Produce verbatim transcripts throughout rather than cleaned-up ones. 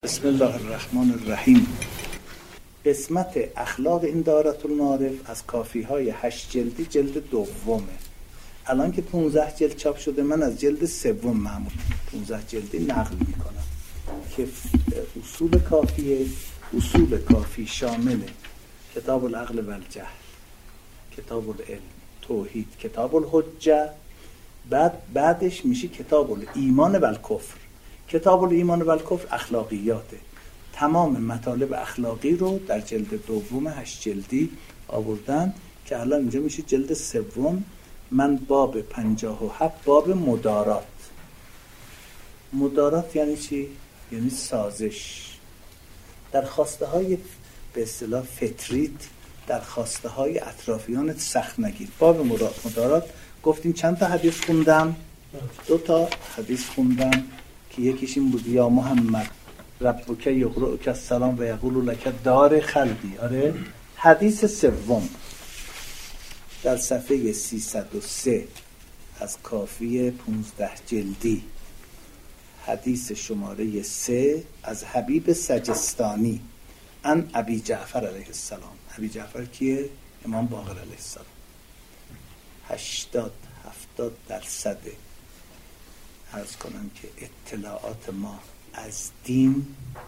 بسم الله الرحمن الرحیم. قسمت اخلاق این دایره المعارف از کافی های هشت جلدی جلد دومه. الان که پونزده جلد چاپ شده، من از جلد سوم معمول پونزده جلدی نقل میکنم که اصول کافیه. اصول کافی شامل کتاب العقل و الجهل، کتاب العلم، توحید، کتاب الحجه، بعد بعدش میشه کتاب الایمان و الکفر. کتاب الایمان و الکفر اخلاقیاته. تمام مطالب اخلاقی رو در جلد دوم هشت جلدی آوردن که الان اینجا میشه جلد سوم. من باب پنجاه و هفت باب مدارات. مدارات یعنی چی؟ یعنی سازش. در خواسته های به اصطلاح فطریت، در خواسته های اطرافیانت سخت نگیر. باب مدارات گفتیم چند تا حدیث خوندم؟ دو تا حدیث خوندم که یکیش این بود: یا محمد ربک یقرؤک السلام و یقول لک دار خلدی. آره. حدیث سوم در صفحه سیصد و سه از کافی پانزده جلدی، حدیث شماره سه از حبیب سجستانی ان ابی جعفر علیه السلام. ابی جعفر کیه؟ امام باقر علیه السلام. هشتاد هفتاد درصد عرض کنم که اطلاعات ما از دین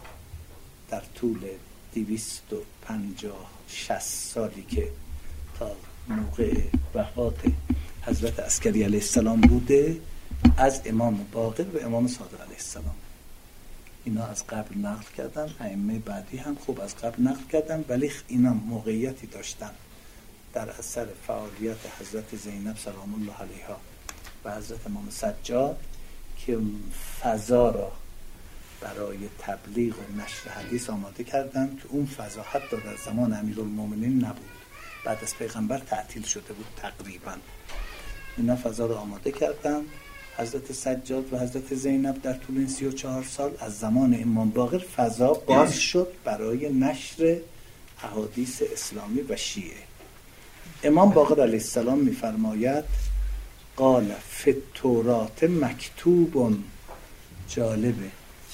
در طول دویست و پنجاه شصت سالی که تا موقع وفات حضرت عسکری علیه السلام بوده، از امام باقر و امام صادق علیه السلام. اینا از قبل نقل کردن، ائمه بعدی هم خوب از قبل نقل کردن، ولی اینا موقعیتی داشتن در اثر فعالیت حضرت زینب سلام الله علیها و حضرت امام سجاد که فضا را برای تبلیغ و نشر حدیث آماده کردن که اون فضا حتی در زمان امیرالمومنین نبود، بعد از پیغمبر تعطیل شده بود تقریبا. اینا فضا را آماده کردن. حضرت سجاد و حضرت زینب در طول این سی و چهار سال از زمان امام باقر فضا باز شد برای نشر احادیث اسلامی و شیعه. امام باقر علیه السلام می‌فرماید قال فی التورات مکتوب. جالبه،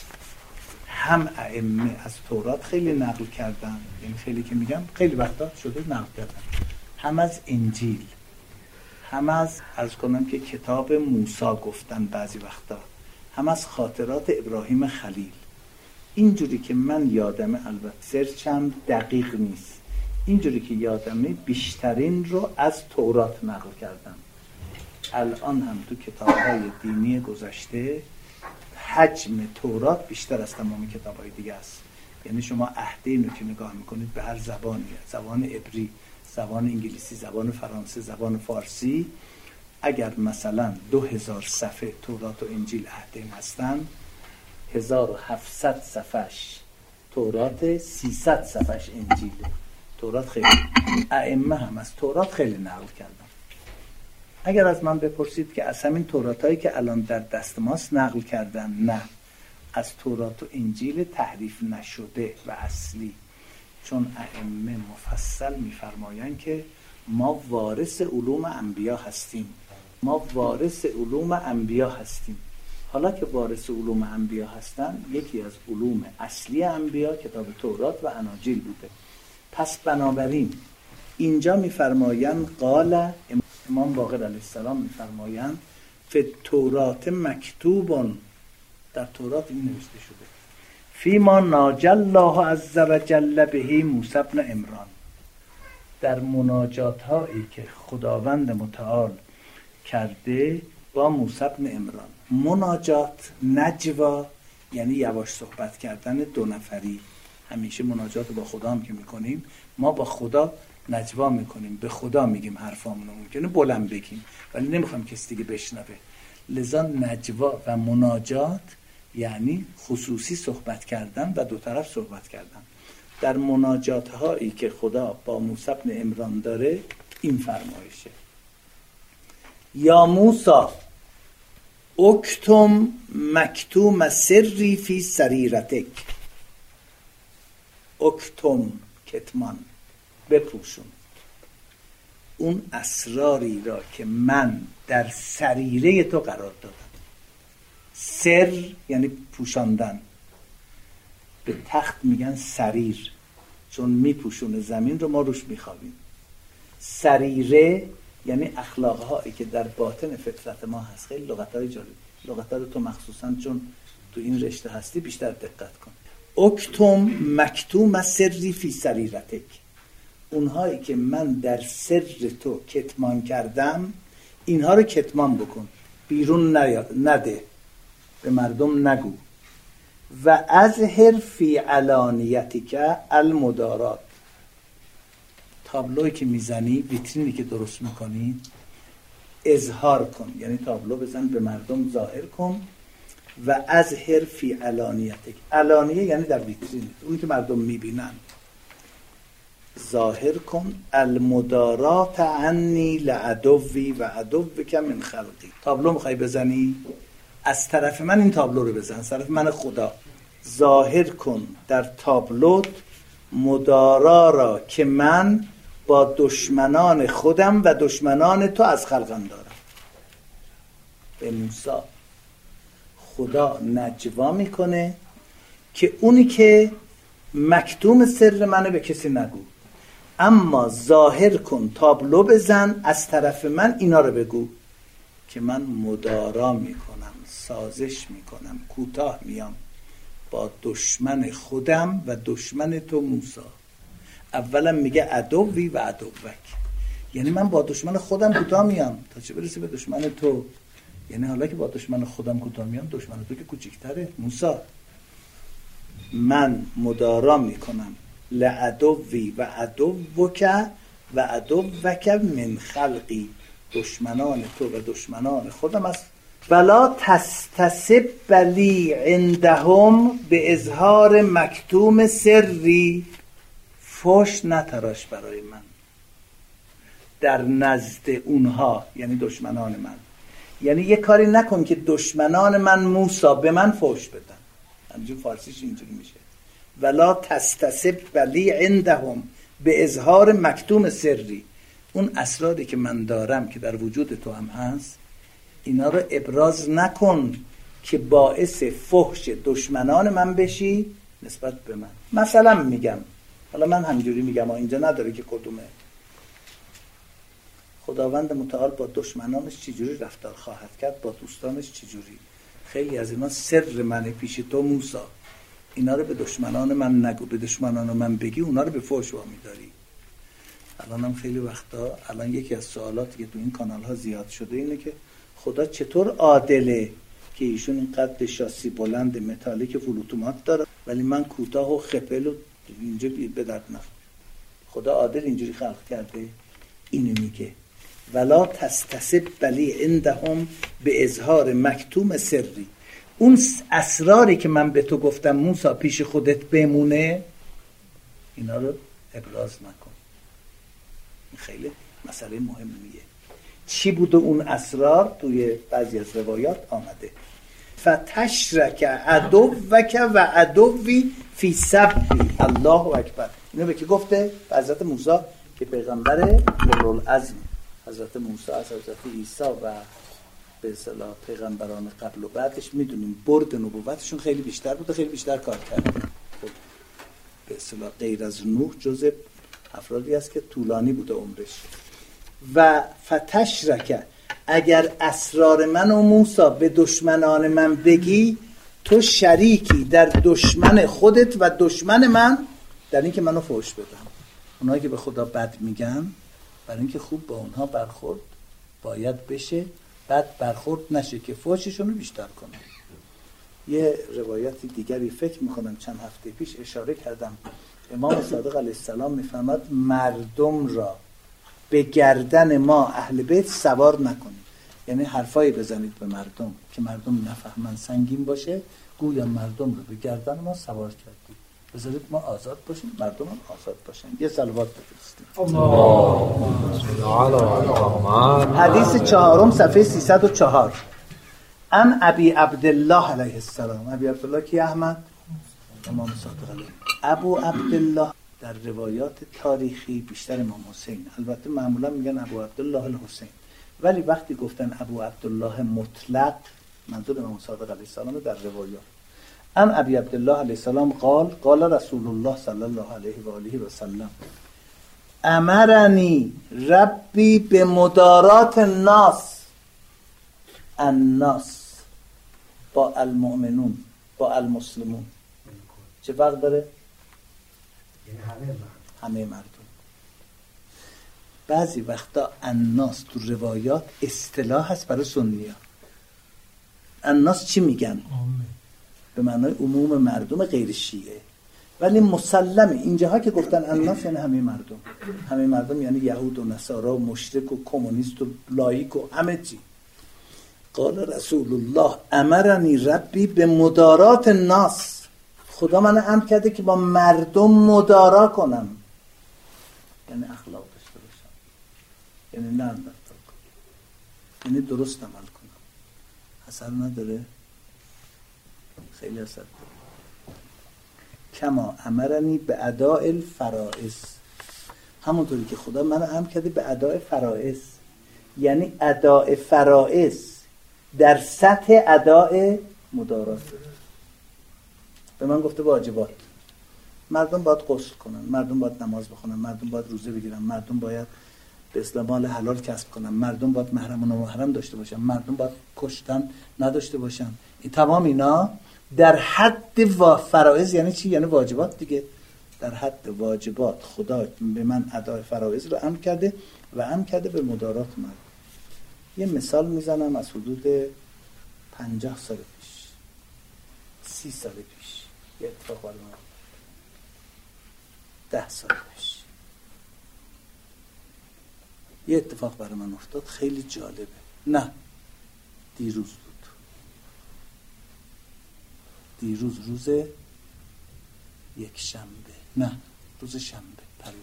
هم ائمه از تورات خیلی نقل کردن، یعنی خیلی که میگم خیلی وقتا شده نقل کردن، هم از انجیل، هم از از کنم که کتاب موسی گفتن بعضی وقتا، هم از خاطرات ابراهیم خلیل. اینجوری که من یادمه، البته سرچم دقیق نیست، اینجوری که یادمه بیشترین رو از تورات نقل کردم. الان هم تو کتاب‌های دینی گذشته حجم تورات بیشتر از تمام کتاب‌های دیگه است. یعنی شما عهدین رو که نگاه میکنید به هر زبانی، زبان عبری، زبان انگلیسی، زبان فرانسه، زبان فارسی، اگر مثلا دو هزار صفحه تورات و انجیل عهدین هستن، هزار و هفتصد صفحش تورات، سیصد صفحش انجیله. تورات خیلی، ائمه هم از تورات خیلی نقل کردن. اگر از من بپرسید که از همین توراتایی که الان در دست ماست نقل کردن، نه، از تورات و انجیل تحریف نشده و اصلی. چون ائمه مفصل می‌فرمایند که ما وارث علوم انبیا هستیم، ما وارث علوم انبیا هستیم. حالا که وارث علوم انبیا هستن، یکی از علوم اصلی انبیا کتاب تورات و اناجیل بوده. پس بنابراین اینجا می‌فرمایند قال امام باقر علیه السلام می‌فرمایند فی التورات مکتوب، در تورات این نوشته شده فیما ناجی الله عز وجل به موسی بن عمران، در مناجات هایی که خداوند متعال کرده با موسی بن عمران. مناجات، نجوا یعنی یواش صحبت کردن دو نفری. همیشه مناجات با خدا هم که میکنیم، ما با خدا نجوا میکنیم، به خدا میگیم حرفامونو، ممکنه بلند بگیم ولی نمیخوام کسی دیگه بشنوه. لذا نجوا و مناجات یعنی خصوصی صحبت کردن و دو طرف صحبت کردن. در مناجات هایی که خدا با موسی بن عمران داره این فرمایشه: یا موسی اکتم مکتوم سری فی سریرتک. اکتم، کتمان، بپوشون اون اسراری را که من در سریره تو قرار دادم. سر یعنی پوشاندن. به تخت میگن سریر، چون میپوشونه زمین رو، ما روش میخوابیم. سریره یعنی اخلاقهایی که در باطن فطرت ما هست. خیلی لغت‌های جالب، لغت‌ها رو تو مخصوصا چون تو این رشته هستی بیشتر دقت کن. اکتم مکتوم سری فی سریرتک، اونهایی که من در سر تو کتمان کردم اینها رو کتمان بکن، بیرون نده، به مردم نگو. و اظهر فی علانیتک المدارات، تابلویی که میزنی، ویترینی که درست میکنی اظهار کن، یعنی تابلو بزن به مردم ظاهر کن. و اظهر فی علانیتک، علانیه یعنی در ویترین، اونی که مردم میبینن، ظاهر کن. المدارات عنی لعدوی و عدوک من خلقی، تابلو میخوای بزنی از طرف من، این تابلو رو بزن، از طرف من خدا. ظاهر کن در تابلوت مدارا را که من با دشمنان خودم و دشمنان تو از خلقم دارم. به موسی خدا نجوا میکنه که اونی که مکتوم سر منه به کسی نگو، اما ظاهر کن، تابلو بزن از طرف من، اینا رو بگو که من مدارا میکنم، سازش میکنم، کوتاه میام با دشمن خودم و دشمن تو موسی. اولا میگه عدوی و عدوک، یعنی من با دشمن خودم کوتاه میام تا چه برسه به دشمن تو. یعنی حالا که با دشمن خودم کوتاه میام، دشمن تو که کوچیک‌تره. موسی من مدارا میکنم لعدوی و عدوک و عدوک من خلقی، دشمنان تو و دشمنان خودم است. ولا تستسب بلی عندهم به اظهار مکتوم سری، فوش نتراش برای من در نزد اونها، یعنی دشمنان من. یعنی یه کاری نکن که دشمنان من موسی به من فوش بدن، همینجور فارسیش اینجوری میشه. ولا تستسب بلی عندهم به اظهار مکتوم سری، اون اسراری که من دارم که در وجود تو هم هست، اینا رو ابراز نکن که باعث فحش دشمنان من بشی نسبت به من. مثلا میگم، حالا من همینجوری میگم، اینجا نداره که کدومه. خداوند متعال با دشمنانش چجوری رفتار خواهد کرد، با دوستانش چجوری. خیلی از اینا سر منه پیش تو موسی، اینا رو به دشمنان من نگو. به دشمنان من بگی اونا رو به فحش وامیداری. الان هم خیلی وقتا، الان یکی از سوالاتی که تو این کانال ها زیاد شده اینه که خدا چطور عادله که ایشون این قد شاسی بلند متالیک فلوتومات داره ولی من کوتاه و خپل و اینجا به درد نخور. خدا عادل اینجوری خلق کرده. اینو میگه ولا تستسب بلی عندهم به اظهار مکتوم سری، اون اسراری که من به تو گفتم موسی پیش خودت بمونه، اینا رو ابراز نکن. خیلی مسئله مهمیه. چی بوده اون اسرار؟ توی بعضی از روایات آمده فتشرک عدوک و عدوی فی سبی الله اکبر. اینو به کی گفته؟ به حضرت موسی که پیغمبر اولوالعزم، حضرت موسی از حضرت عیسی و به اصطلاح پیغمبران قبل و بعدش میدونیم برد نبوتشون خیلی بیشتر بوده، خیلی بیشتر کار کرده. خب به اصطلاح غیر از نوح جزء افرادی است که طولانی بوده عمرش. و فتشرک، اگر اسرار من و موسی به دشمنان من بگی، تو شریکی در دشمن خودت و دشمن من در این که منو فحش بدم. اونایی که به خدا بد میگن، برای اینکه خوب با اونها برخورد باید بشه، بد برخورد نشه که فحششون رو بیشتر کنه. یه روایتی دیگری فکر میکنم چند هفته پیش اشاره کردم، امام صادق علیه السلام میفرماد مردم را به گردن ما اهل بیت سوار نکنید، یعنی حرفایی بزنید به مردم که مردم نفهمن، سنگین باشه، گویا مردم رو به گردن ما سوار کردید، بذارید ما آزاد باشیم، مردم هم آزاد باشن. یه صلوات بفرستید. حدیث چهارم صفحه سیصد و چهار. ان ابی عبدالله علیه السلام. ابی عبدالله کی؟ احمد امام صادق علیه. ابو عبدالله در روایات تاریخی بیشتر امام حسین، البته معمولا میگن ابو عبدالله الحسین، ولی وقتی گفتن ابو عبدالله مطلق منظور امام صادق علیه السلام در روایات. ان ابی عبدالله علیه السلام قال قال رسول الله صلی الله علیه و آله و سلم امرنی ربی به مدارات الناس، الناس با المؤمنون با المسلمون چه فرق داره؟ یعنی همه مردم. همه مردم. بعضی وقتا الناس تو روایات اصطلاح هست برای سنی‌ها. الناس چی میگن؟ به معنای عموم مردم غیر شیعه، ولی مسلمه اینجاها که گفتن الناس یعنی همه مردم. همه مردم یعنی یهود و نصارا و مشرک و کمونیست و لایک و همه چی. قال رسول الله امرنی ربی به مدارات الناس، خدا من امر کرده که با مردم مدارا کنم، یعنی اخلاق داشته باشم، یعنی نرم رفتار کنم، یعنی درست عمل کنم. اثر نداره؟ خیلی اثر داره. کما امرنی به اداء الفرائض، همونطوری که خدا من امر کرده به اداء فرائض، یعنی اداء فرائض در سطح اداء مدارات. به من گفته واجبات، مردم باید غسل کنن، مردم باید نماز بخونن، مردم باید روزه بگیرن، مردم باید به اصطلاح مال حلال کسب کنن، مردم باید محرم و نامحرم داشته باشن، مردم باید کشتن نداشته باشن. این تمام اینا در حد و فرائض یعنی چی؟ یعنی واجبات دیگه. در حد واجبات خدا به من ادای فرائض رو امر کرده و امر کرده به مدارات من. یه مثال میزنم از حدود پنجاه سال پیش، سی سال پیش، یه اتفاق برای من، ده سال پیش یه اتفاق برای من افتاد خیلی جالبه. نه دیروز بود، دیروز روز یک شنبه، نه روز شنبه، پریروز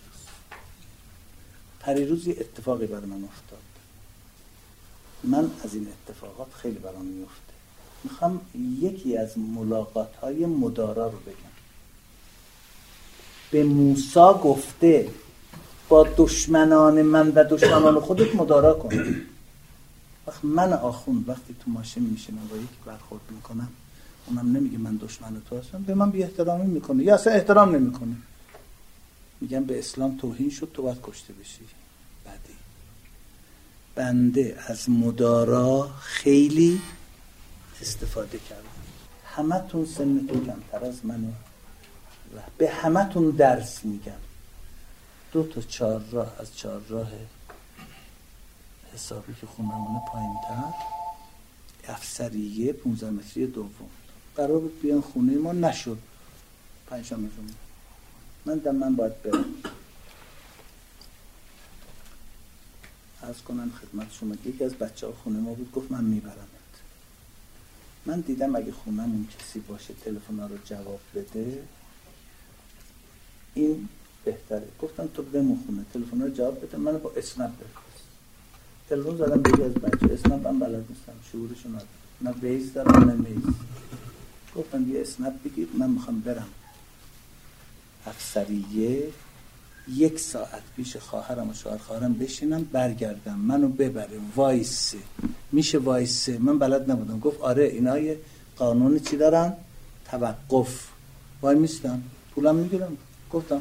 پریروز یه اتفاقی برای من افتاد. من از این اتفاقات خیلی برام میفته. میخوام یکی از ملاقات های مدارا رو بگم. به موسی گفته با دشمنان من و دشمنان خودت مدارا کن. وقت من آخوند وقتی تو ماشین میشینم با یکی برخورد میکنم، اونم نمیگه من دشمن تو هستم، به من بی احترامی میکنه یا اصلا احترام نمیکنه، میگم به اسلام توهین شد، تو باید کشته بشی. بعدی بنده از مدارا خیلی استفاده کردم. همه تون سنتون کمتر از منه، به همه تون درس میگم. دو تا چهار راه از چهار راه حسابی که خونمونه پایین تر، افسریه پونزده متری دوم قرار بود بیان خونه ما، نشد. پنجشنبه جمعه من دم من باید برم. عرض کنم خدمت شما یکی از بچه ها خونه ما بود، گفت من میبرمت. من دیدم اگه خونمون کسی باشه تلفن ها رو جواب بده این بهتره. گفتم تو بمون خونه، تلفن ها رو جواب بده، من با اسنپ بفرست. تلفن زدم به یکی از بچه، اسنپ من بلد نیستم، شعورشو ندارم، نه ویز دارم نه میز. گفتم یه اسنپ بگیر، من میخوام برم افسریه، یک ساعت پیش خواهرم و شوهر خواهرم بشینم برگردم، منو ببره وایسه. میشه وایسه؟ من بلد نبودم. گفت آره اینا یه قانون چی دارن؟ توقف. وای میستم، پولم میگیرم. گفتم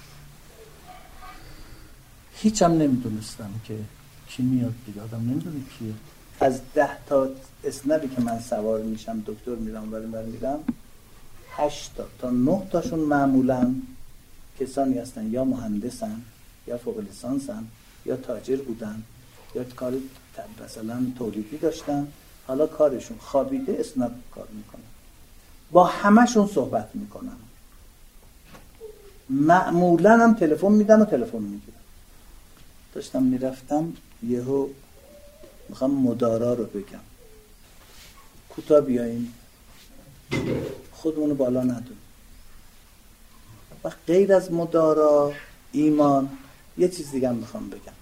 هیچم نمیدونستم که کی میاد دیگه، آدم نمیدونه کیه. از ده تا اسنپی که من سوار میشم دکتر میرم ولی من میرم هشت تا تا نه تاشون معمولا کسانی هستن یا مهندسن یا فوق لیسانسن یا تاجر بودن یا کار مثلا تولیدی داشتن، حالا کارشون خوابیده اسنپ کار میکنن. با همه‌شون صحبت میکنم، معمولا هم تلفن میدن و تلفن میگیرن. داشتم میرفتم یهو میخوام مدارا رو بگم، کوتاه بیاییم، خودمونو بالا ندون. و غیر از مدارا ایمان یه چیز دیگه هم میخوام بگم.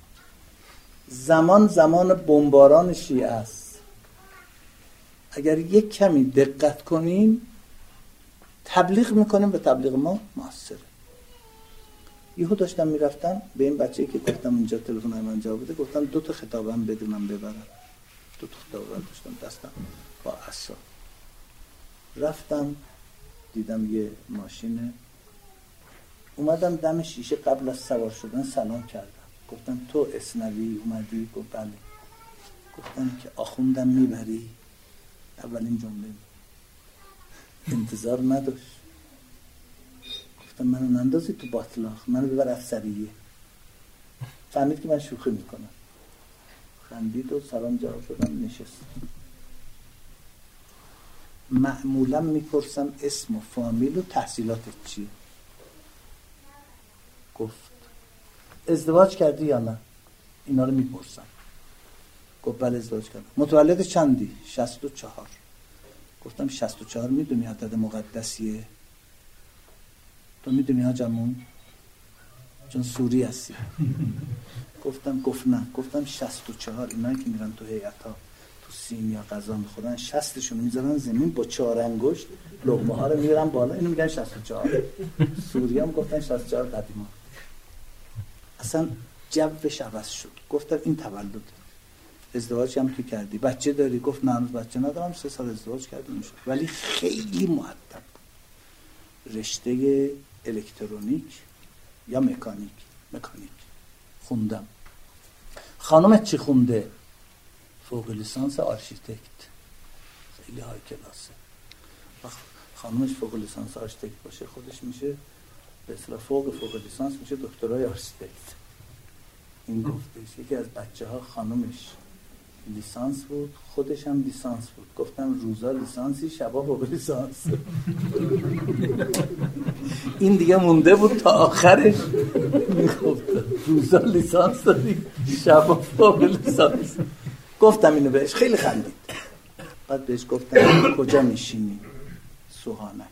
زمان زمان بمباران شیعه است. اگر یک کمی دقت کنیم تبلیغ میکنیم و تبلیغ ما موثره. یهو داشتم میرفتم به این بچه‌ای که گفتم اینجا تلفن من جواب بده، گفتم دو تا خطابم بده من ببرم. دو تا خطاب داشتم دستم با عصا. رفتم دیدم یه ماشینه، اومدم دم شیشه قبل از سوار شدن سلام کردم. گفتم تو اسنوی اومدی؟ گفت بله. گفتم که آخوندم میبری؟ اولین جمله انتظار نداشت. گفتم منو نندازی تو باطلاق، منو ببر افسریه. فهمید که من شوخی میکنم، خندید و سلام جواب شدم نشست. معمولا میپرسم اسم و فامیل و تحصیلاتت چیه. گفت ازدواج کردی یا نه؟ اینا رو میپرسم. گفت بله ازدواج کردم. متولد چندی؟ شصت و چهار. گفتم شصت و چهار میدونی عدد مقدسیه؟ تو میدونی ها جمعون؟ چون سوری هستی. گفتم گفت نه. گفتم شصت و چهار اینایی که میرن تو هیئت ها تو سین یا غذا میخورن شصتشون میذارن زمین با چهار انگشت لقمه ها رو میبرن بالا، اینو میگن شصت و چهار. سوری هم گفتن شصت و چهار قدیما. اصلا جوش عوض شد. گفتم این تولد ازدواج هم تو کردی؟ بچه داری؟ گفت نه هنوز بچه ندارم، سه سال ازدواج کردیم شد. ولی خیلی مؤدب بود. رشته الکترونیک یا مکانیک مکانیک خوندم. خانمت چی خونده؟ فوق لیسانس آرشیتکت. خیلی های کلاسه. خانمش فوق لیسانس آرشیتکت باشه خودش میشه به اصطلاح فوق فوق لیسانس میشه دکترای آرشیتکت. این گفتش. یکی از بچه ها خانمش لیسانس بود، خودش هم لیسانس بود. گفتم روزا لیسانسی، شبا فوق لیسانس. این دیگه مونده بود تا آخرش میگفتم روزا لیسانس داری، شبا فوق لیسانس. گفتم اینو بهش، خیلی خندید. بعد بهش گفتم کجا میشینی؟ سوهانک.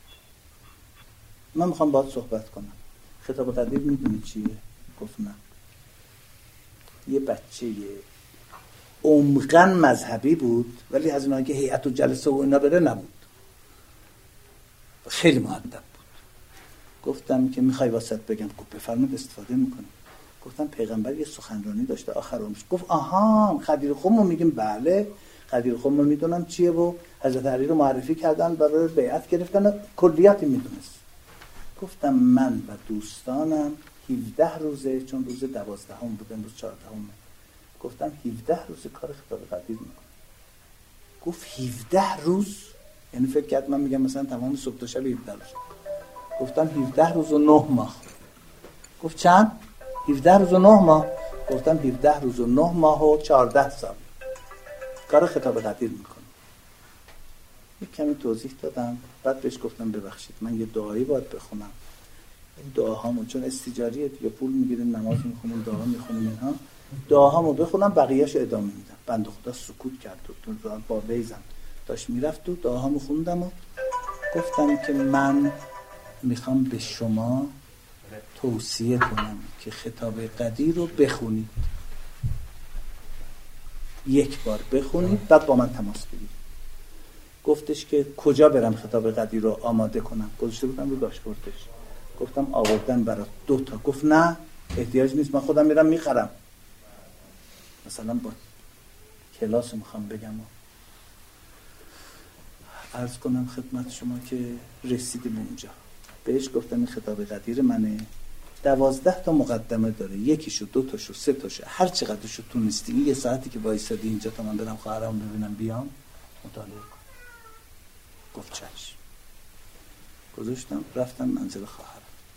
من میخوام باهات صحبت کنم. خطاب قدیر میدونی چیه؟ گفت نه. یه بچه عمقاً مذهبی بود ولی از اونایی که هیئت و جلسه و اینا بره نبود. خیلی مؤدب بود. گفتم که میخوای واسط بگم؟ گفت بفرمایید استفاده میکنم. گفتم پیغمبر یه سخنرانی داشته آخر عمرش. گفت آها خدیر خم رو میگیم؟ بله خدیر خم رو میدونم چیه و حضرت علی رو معرفی کردن برای بیعت گرفتن، کلیاتی میدونست. گفتم من و دوستانم هفده روزه، چون روز دوازدهم بود امروز چهاردهم، گفتم هفده روز کار خطاب قدیر میکنم. گفت هفده روز؟ یعنی فکر کرد من میگم مثلا تمام صبح تا شب هفده روز. گفتم هفده روز و نه ماه. گفت چند؟ هفده روز و نه ماه. گفتم هفده روز و نه ماه و چهارده سال کار خطاب قدیر میکنم. یک کمی توضیح دادم. بعد بهش گفتم ببخشید من یه دعایی باید بخونم. این دعاهامو چون استیجاریه دیگه پول میگیریم، نماز میخونیم، دعا میخونیم، اینها دعاهامو بخونم بقیه‌اشو ادامه میدم. بنده خدا سکوت کرد و تو با بیزم داشت میرفت و دعاهامو خوندم و گفتم که من میخوام به شما توصیه کنم که خطاب قدیر رو بخونید. یک بار بخونید بعد با من تماس بگیرید. گفتش که کجا برم خطاب قدیر رو آماده کنم؟ گذاشته بودم رو داشبوردش. گفتم آوردن برات دو تا. گفت نه احتیاج نیست، من خودم میرم میخرم. مثلا با کلاس میخوام بگم و عرض کنم خدمت شما که رسیدیم اونجا. بهش گفتم این خطاب قدیر منه، دوازده تا مقدمه داره، یکیشو دو تاشو سه تاشو هر چقدرشو تونستی یه ساعتی که وایسادی اینجا تا من برم خواهرام ببینم بیام مطالعه کن. گفت چشم. گذاشتم رفتم منزل خواهرم.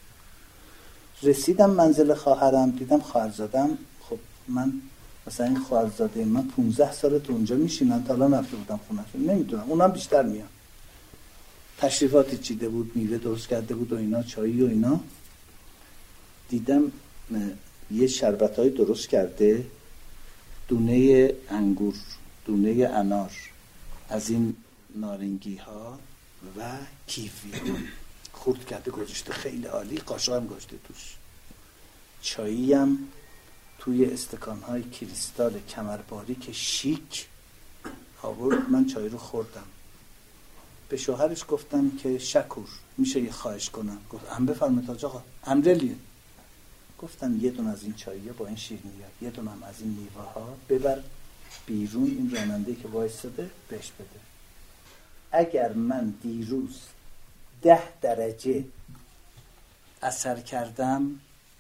رسیدم منزل خواهرم دیدم خواهرزادم. خب من مثلا این خواهرزاده من پونزده ساله تو اونجا میشینن، تا الان رفته بودم خونه‌شون نمیدونم، اونم بیشتر میان. تشریفاتی چیده بود، میوه درست کرده بود و اینا، چایی و اینا. دیدم یه شربتایی درست کرده، دونه انگور، دونه انار، از این نارنگی ها و کیوی خورد کرده گذاشته، خیلی عالی. قاشق هم گذاشته توش. چایی هم توی استکان های کریستال کمرباری که شیک آورد. من چای رو خوردم. به شوهرش گفتم که شکور میشه یه خواهش کنم؟ گفت ام بفرمایید حاج آقا، امرلیه. گفتم یه دونه از این چاییه با این شیرینی‌ها، یه دونه هم از این میوه ها ببر بیرون، این راننده که وایساده بهش بده. اگر من دیروز ده درجه اثر کردم،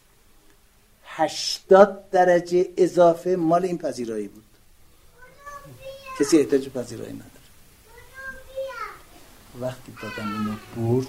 هشتاد درجه اضافه مال این پذیرایی بود. کسی احتیاج پذیرایی نداره. وقتی دادم اینو برد،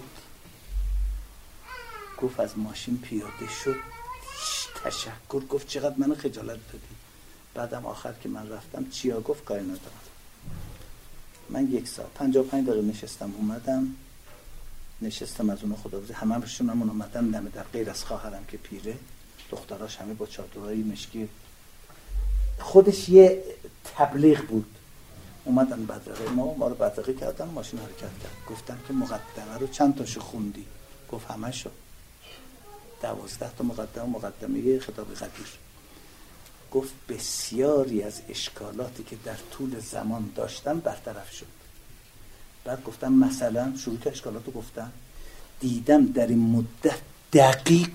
گفت از ماشین پیاده شد، تشکر، گفت چقدر منو خجالت دادی. بعدم آخر که من رفتم چیا گفت کاری ندارم. من یک ساعت پنجاه و پنج دقیقه نشستم، اومدم نشستم از اون خداحافظی، همه بهشون همون اومدن دم در، غیر از خواهرم که پیره، دختراش همه با چادرهای مشکی، خودش یه تبلیغ بود. اومدن بدرقه ما ما رو بدرقه کردن، ماشین حرکت کرد. گفتن که مقدمه رو چند تاشو خوندی؟ گفت همه شو. دوازده تا مقدمه مقدمه خطاب قدیر. گفت بسیاری از اشکالاتی که در طول زمان داشتم برطرف شد. بعد گفتم مثلا شروع که اشکالاتو گفتم، دیدم در این مدت دقیق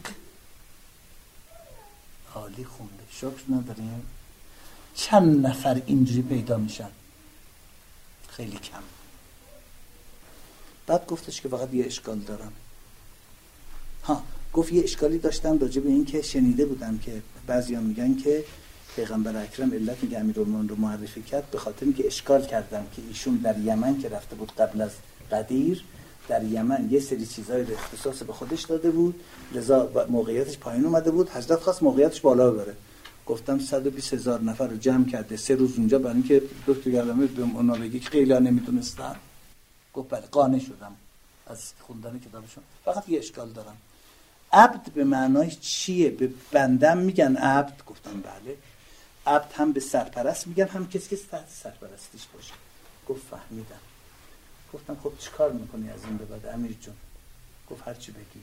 عالی خونده، شکر نداریم. چند نفر اینجوری پیدا میشن؟ خیلی کم. بعد گفتش که فقط یه اشکال دارم. ها، گفت یه اشکالی داشتم راجع به این که شنیده بودم که بعضیا میگن که پیغمبر اکرم علت میگه امیرالمومنین رو معرفی کرد به خاطر اینکه اشکال کردم که ایشون در یمن که رفته بود قبل از قدیر، در یمن یه سری چیزایی رو اختصاص به خودش داده بود، لذا موقعیتش پایین اومده بود، حضرت خواست موقعیتش بالا ببره. گفتم صد و بیست هزار نفر رو جمع کرده سه روز اونجا، برای اینکه دکتر گرامی به اونا بگی که خیلی ها نمیدونستن. گفت بله قانع شدم از خوندن کتابشون. فقط یه اشکال دارم. عبد به معنای چیه؟ به بندم میگن عبد؟ گفتم بله. عبد هم به سرپرست میگن، هم کسی که تحت سرپرستیش باشه. گفت فهمیدم. گفتم خب چیکار میکنی از این به بعد امیر جون؟ گفت هر چی بگی.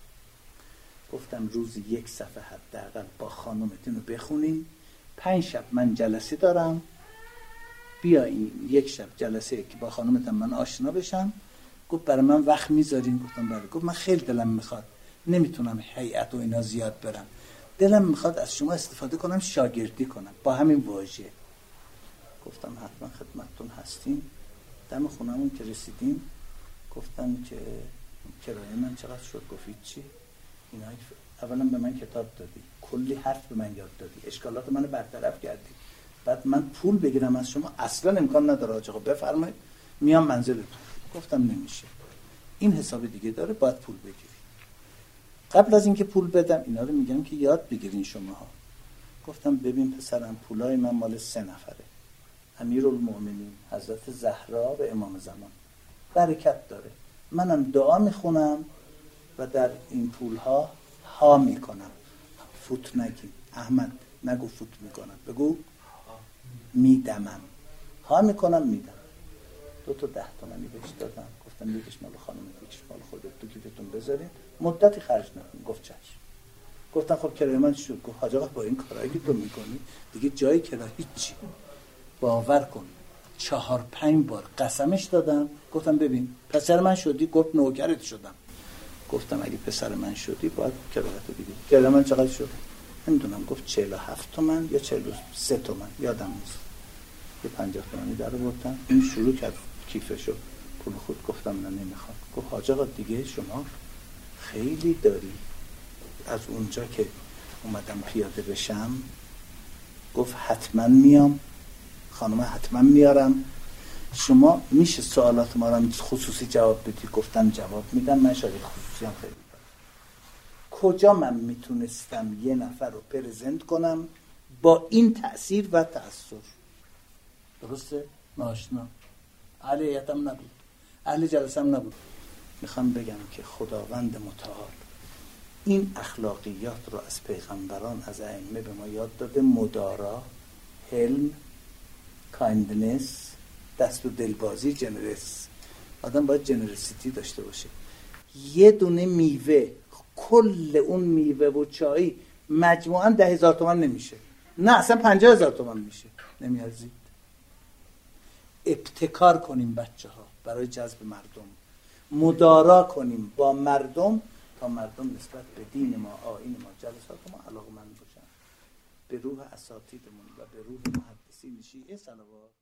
گفتم روزی یک صفحه حداقل با خانومت اینو بخونیم، پنج شب من جلسه دارم، بیا این یک شب جلسه که با خانومتم من آشنا بشم. گفت برای من وقت میذارین؟ گفتم بله. گفت من خیلی دلم میخواد، نمیتونم هیئت و اینا زیاد برم، دلم میخواد از شما استفاده کنم، شاگردی کنم با همین واژه. گفتم حتما خدمتتون هستیم. دم خونمون که رسیدیم گفتن که کرایه من چقدر شد؟ گفتید چی؟ اینا اولا به من کتاب دادی، کلی حرف به من یاد دادی، اشکالات منو برطرف کردی، بعد من پول بگیرم از شما اصلا امکان نداره. آقا بفرمایید میام منزلتون. گفتم نمیشه، این حساب دیگه داره، باید پول بگیری. قبل از اینکه پول بدم اینا رو میگم که یاد بگیرین شماها. گفتم ببین پسرم، پولای من مال سه نفره، امیرالمومنین، حضرت زهرا و امام زمان، برکت داره. منم دعا میخونم و در این پولها ها میکنم. فوت نگی احمد، نگو فوت میکنم، بگو میدمم. ها میکنم میدم. دو تا ده تومنی بهش دادم. گفتم یکیش مال خانم، یکیش مال خودت، تو کیفتون بذارین، مدتی خرج نکنین. گفت چشم. گفتم خب کرایه من شد. گفت حاج آقا با این کارایی که تو میکنی دیگه جای کرایه هیچی. باور کن چهار پنج بار قسمش دادم. گفتم ببین پسر من شدی؟ گفت نوکرت شدم. گفتم اگه پسر من شدی باید کرایه‌تو بگیری. کرایه من چقدر شد؟ نمیدونم. گفت چهل و هفت تومن یا چهل و سه تومن، یادم نیست. یه پنجاه تومانی در آوردم. این شروع کرد کیفشو پول خود. گفتم نه نمیخوام. گفت حاج آقا دیگه شما خیلی داری. از اونجا که اومدم پیاده بشم گفت حتما میام خانم، حتما میارم. شما میشه سوالات ما رو خصوصی جواب بدی؟ گفتم جواب میدم. من شاید خصوصی هم خیلی دارم. کجا من میتونستم یه نفر رو پرزنت کنم با این تأثیر و تأثیر؟ درسته؟ ناشنا، اهل هیئتم نبود، اهل جلسم نبود. میخوام بگم که خداوند متعال این اخلاقیات رو از پیغمبران، از ائمه به ما یاد داده. مدارا، حلم، کایندنس، دست و دلبازی، جنرس. آدم باید جنرسیتی داشته باشه. یه دونه میوه، کل اون میوه و چای مجموعاً ده هزار تومن نمیشه، نه اصلا پنجاه هزار تومن میشه، نمیارزید. ابتکار کنیم بچه ها برای جذب مردم، مدارا کنیم با مردم تا مردم نسبت به دین ما، آیین ما، جلسات ما علاقه‌مند باشن. به روح اساتیدمون و به روح محدثین شیعه صلوات.